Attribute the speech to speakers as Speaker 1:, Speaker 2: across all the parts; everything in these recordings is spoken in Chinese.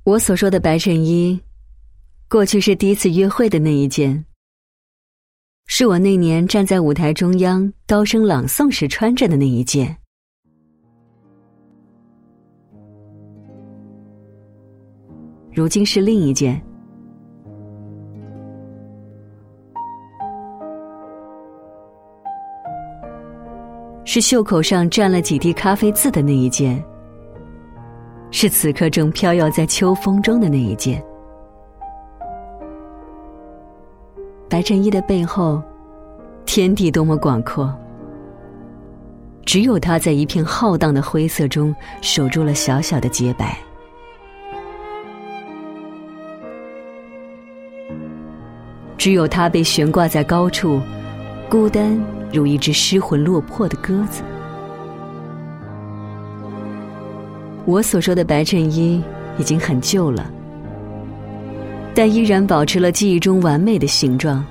Speaker 1: 我所说的白衬衣，过去是第一次约会的那一件，是我那年站在舞台中央高声朗诵时穿着的那一件。如今是另一件，是袖口上沾了几滴咖啡渍的那一件，是此刻正飘摇在秋风中的那一件。白衬衣的背后，天地多么广阔，只有它在一片浩荡的灰色中守住了小小的洁白。只有它被悬挂在高处，孤单如一只失魂落魄的鸽子。我所说的白衬衣已经很旧了，但依然保持了记忆中完美的形状。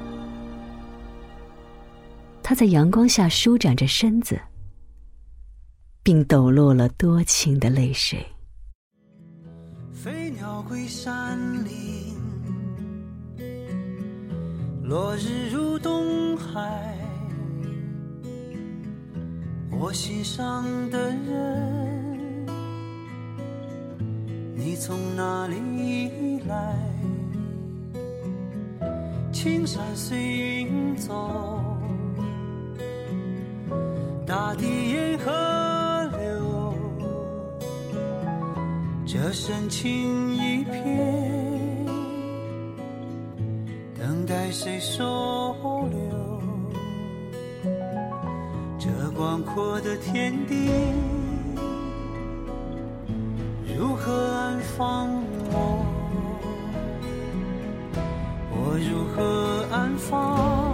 Speaker 1: 它在阳光下舒展着身子，并抖落了多情的泪水。
Speaker 2: 飞鸟归山林，落日入东海，我心上的人，你从哪里来？青山随云走，大地沿河流，这深情一片，等待谁收留？这广阔的天地，如何安放我？我如何安放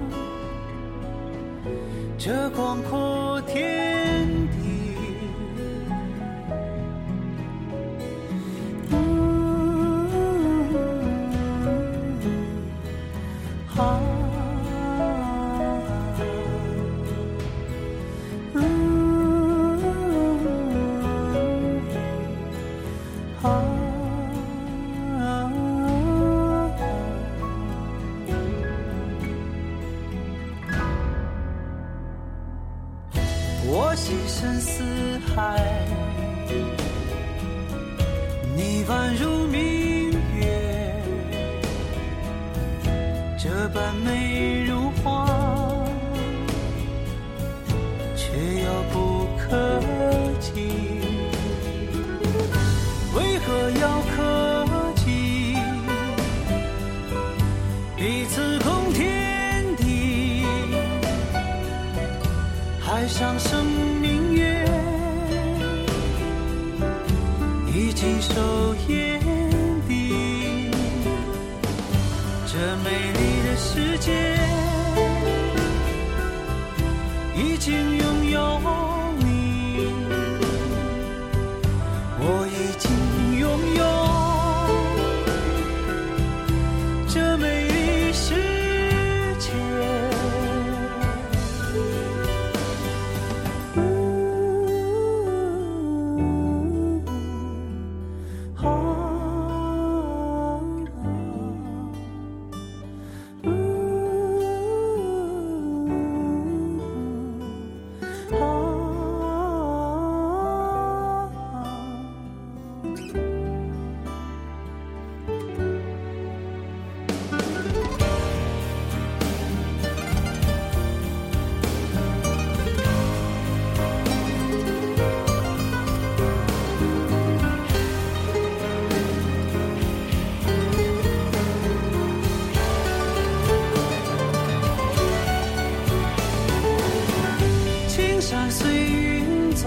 Speaker 2: 这广阔天地？我心深似海，你宛如明月，这般美如画，却遥不可及。为何要客气？彼此共天地，海上生明月，已经收眼底。这美丽的世界，已经拥有你，我已经拥有这美丽世界。山随云走，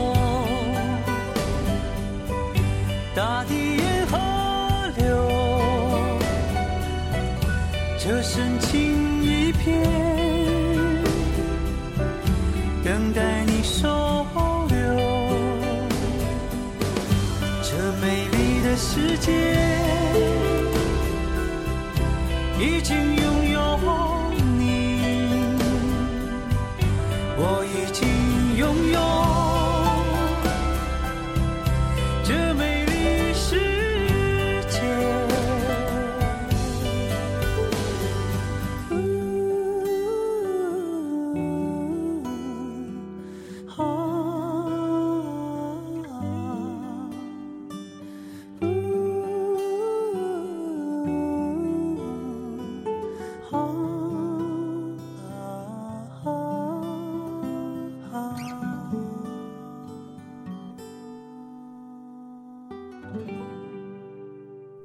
Speaker 2: 大地沿河流，这深情一片，等待你收留。这美丽的世界，已经拥有你，我已经拥有这美丽世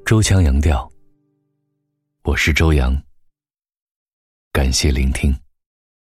Speaker 3: 周腔扬调，我是周洋，感谢聆听。